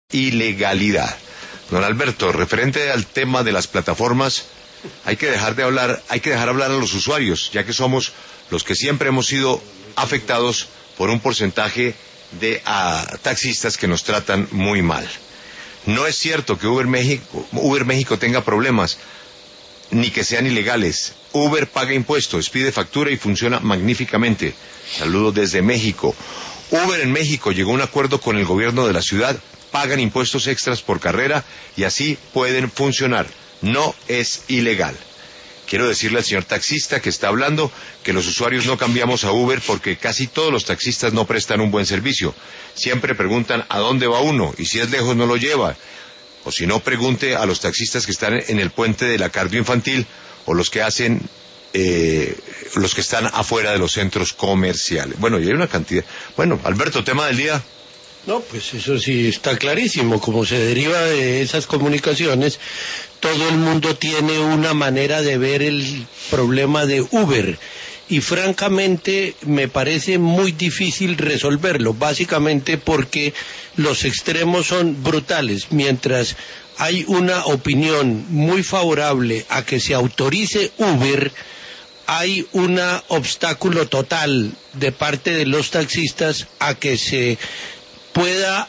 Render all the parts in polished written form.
ilegalidad. Don Alberto, referente al tema de las plataformas, hay que dejar hablar a los usuarios, ya que somos los que siempre hemos sido afectados por un porcentaje de taxistas que nos tratan muy mal. No es cierto que Uber México tenga problemas, ni que sean ilegales. Uber paga impuestos, pide factura y funciona magníficamente. Saludos desde México. Uber en México llegó a un acuerdo con el gobierno de la ciudad, pagan impuestos extras por carrera y así pueden funcionar. No es ilegal. Quiero decirle al señor taxista que está hablando que los usuarios no cambiamos a Uber porque casi todos los taxistas no prestan un buen servicio. Siempre preguntan a dónde va uno y si es lejos no lo lleva. O si no, pregunte a los taxistas que están en el puente de la cardio infantil o los que están afuera de los centros comerciales. Bueno, y hay una cantidad. Bueno, Alberto, tema del día. No, pues eso sí está clarísimo. Como se deriva de esas comunicaciones, todo el mundo tiene una manera de ver el problema de Uber. Y francamente me parece muy difícil resolverlo, básicamente porque los extremos son brutales. Mientras hay una opinión muy favorable a que se autorice Uber, hay un obstáculo total de parte de los taxistas a que se pueda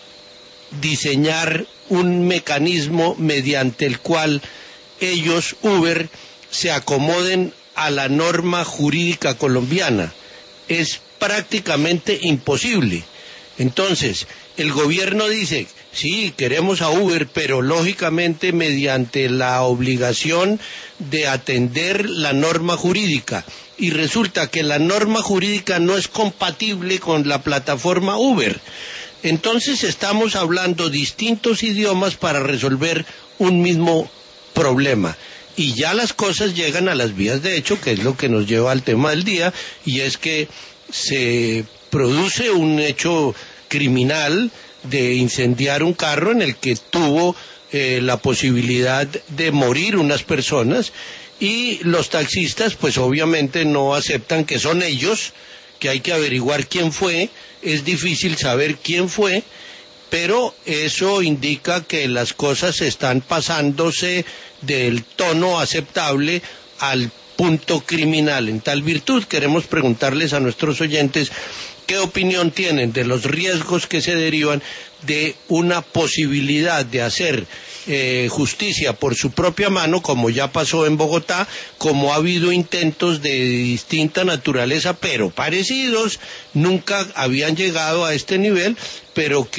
diseñar un mecanismo mediante el cual ellos, Uber, se acomoden a la norma jurídica colombiana. Es prácticamente imposible. Entonces, el gobierno dice, sí, queremos a Uber, pero lógicamente mediante la obligación de atender la norma jurídica. Y resulta que la norma jurídica no es compatible con la plataforma Uber. Entonces estamos hablando distintos idiomas para resolver un mismo problema. Y ya las cosas llegan a las vías de hecho, que es lo que nos lleva al tema del día, y es que se produce un hecho criminal de incendiar un carro en el que tuvo la posibilidad de morir unas personas, y los taxistas pues obviamente no aceptan que son ellos, que hay que averiguar quién fue. Es difícil saber quién fue, pero eso indica que las cosas están pasándose del tono aceptable al punto criminal. En tal virtud queremos preguntarles a nuestros oyentes qué opinión tienen de los riesgos que se derivan de una posibilidad de hacer justicia por su propia mano, como ya pasó en Bogotá, como ha habido intentos de distinta naturaleza, pero parecidos, nunca habían llegado a este nivel, pero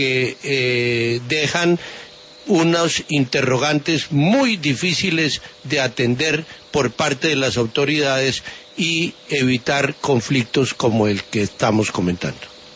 que dejan unos interrogantes muy difíciles de atender por parte de las autoridades y evitar conflictos como el que estamos comentando.